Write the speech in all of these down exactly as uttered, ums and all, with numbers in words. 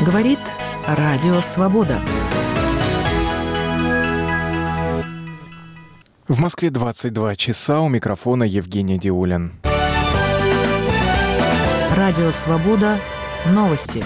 Говорит Радио Свобода. В Москве двадцать два часа, у микрофона Евгений Диулин. Радио Свобода. Новости.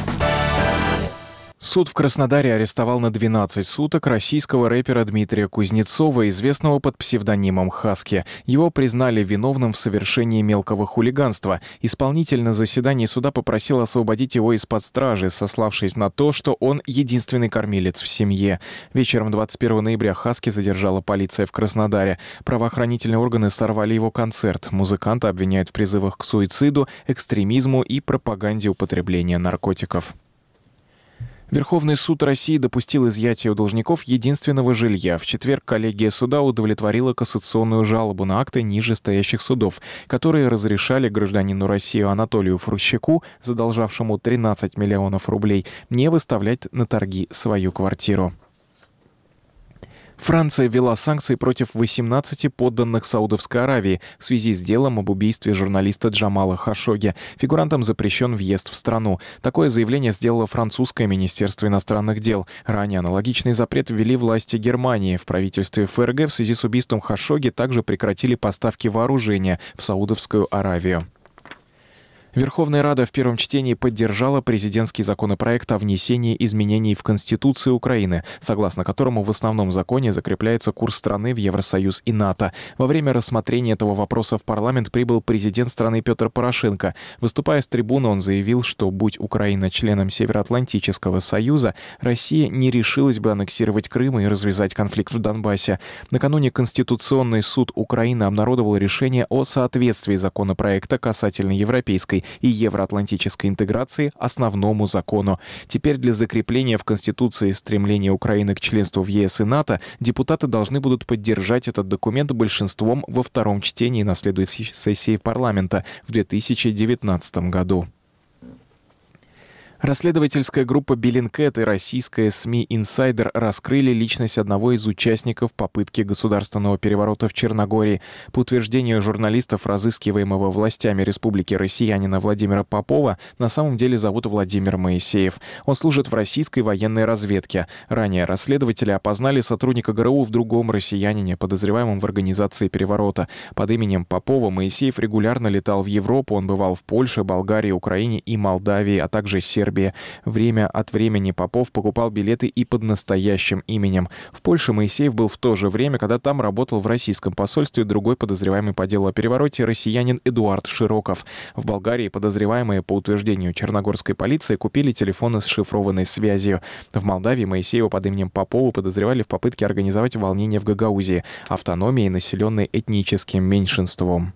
Суд в Краснодаре арестовал на двенадцать суток российского рэпера Дмитрия Кузнецова, известного под псевдонимом Хаски. Его признали виновным в совершении мелкого хулиганства. Исполнитель на заседании суда попросил освободить его из-под стражи, сославшись на то, что он единственный кормилец в семье. Вечером двадцать первого ноября Хаски задержала полиция в Краснодаре. Правоохранительные органы сорвали его концерт. Музыканта обвиняют в призывах к суициду, экстремизму и пропаганде употребления наркотиков. Верховный суд России допустил изъятие у должников единственного жилья. В четверг коллегия суда удовлетворила кассационную жалобу на акты нижестоящих судов, которые разрешали гражданину России Анатолию Фрущаку, задолжавшему тринадцать миллионов рублей, не выставлять на торги свою квартиру. Франция ввела санкции против восемнадцати подданных Саудовской Аравии в связи с делом об убийстве журналиста Джамала Хашогги. Фигурантам запрещен въезд в страну. Такое заявление сделало французское министерство иностранных дел. Ранее аналогичный запрет ввели власти Германии. В правительстве ФРГ в связи с убийством Хашогги также прекратили поставки вооружения в Саудовскую Аравию. Верховная Рада в первом чтении поддержала президентский законопроект о внесении изменений в Конституцию Украины, согласно которому в основном законе закрепляется курс страны в Евросоюз и НАТО. Во время рассмотрения этого вопроса в парламент прибыл президент страны Петр Порошенко. Выступая с трибуны, он заявил, что, будь Украина членом Североатлантического союза, Россия не решилась бы аннексировать Крым и развязать конфликт в Донбассе. Накануне Конституционный суд Украины обнародовал решение о соответствии законопроекта касательно европейской и евроатлантической интеграции основному закону. Теперь для закрепления в Конституции стремления Украины к членству в ЕС и НАТО депутаты должны будут поддержать этот документ большинством во втором чтении на следующей сессии парламента в две тысячи девятнадцатом году. Расследовательская группа Bellingcat и российская СМИ «Инсайдер» раскрыли личность одного из участников попытки государственного переворота в Черногории. По утверждению журналистов, разыскиваемого властями Республики россиянина Владимира Попова, на самом деле зовут Владимир Моисеев. Он служит в российской военной разведке. Ранее расследователи опознали сотрудника ГРУ в другом россиянине, подозреваемом в организации переворота. Под именем Попова Моисеев регулярно летал в Европу. Он бывал в Польше, Болгарии, Украине и Молдавии, а также Сербии. Время от времени Попов покупал билеты и под настоящим именем. В Польше Моисеев был в то же время, когда там работал в российском посольстве другой подозреваемый по делу о перевороте россиянин Эдуард Широков. В Болгарии подозреваемые, по утверждению черногорской полиции, купили телефоны с шифрованной связью. В Молдавии Моисеева под именем Попова подозревали в попытке организовать волнения в Гагаузии, автономии, населенной этническим меньшинством.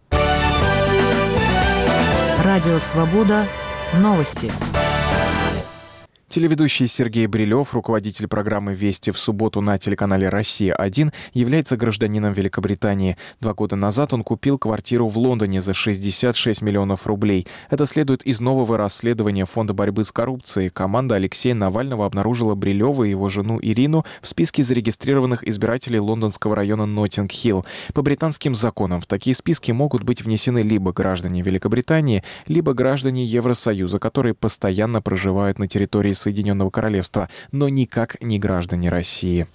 Радио Свобода. Новости. Телеведущий Сергей Брилев, руководитель программы «Вести в субботу» на телеканале «Россия-один», является гражданином Великобритании. Два года назад он купил квартиру в Лондоне за шестьдесят шесть миллионов рублей. Это следует из нового расследования Фонда борьбы с коррупцией. Команда Алексея Навального обнаружила Брилева и его жену Ирину в списке зарегистрированных избирателей лондонского района Ноттинг-Хилл. По британским законам в такие списки могут быть внесены либо граждане Великобритании, либо граждане Евросоюза, которые постоянно проживают на территории Соединенного Королевства, но никак не граждане России.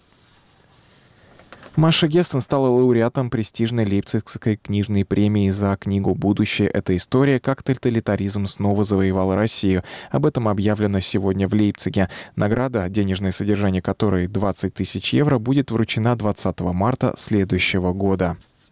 Маша Гессен стала лауреатом престижной Лейпцигской книжной премии за книгу «Будущее. Это история. Как тоталитаризм снова завоевал Россию». Об этом объявлено сегодня в Лейпциге. Награда, денежное содержание которой двадцать тысяч евро, будет вручена двадцатого марта следующего года.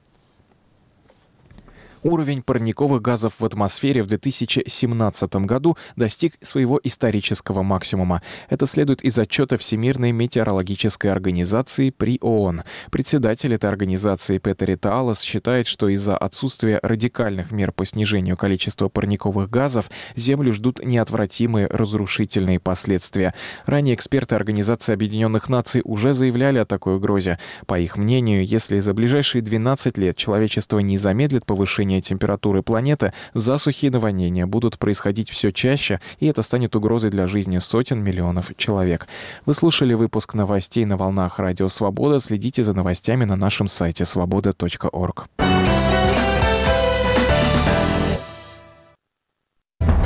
Уровень парниковых газов в атмосфере в две тысячи семнадцатом году достиг своего исторического максимума. Это следует из отчета Всемирной метеорологической организации при ООН. Председатель этой организации Петер Таалас считает, что из-за отсутствия радикальных мер по снижению количества парниковых газов Землю ждут неотвратимые разрушительные последствия. Ранее эксперты Организации Объединенных Наций уже заявляли о такой угрозе. По их мнению, если за ближайшие двенадцать лет человечество не замедлит повышение температуры планеты, засухи и наводнения будут происходить все чаще, и это станет угрозой для жизни сотен миллионов человек. Вы слушали выпуск новостей на волнах Радио Свобода. Следите за новостями на нашем сайте свобода точка орг.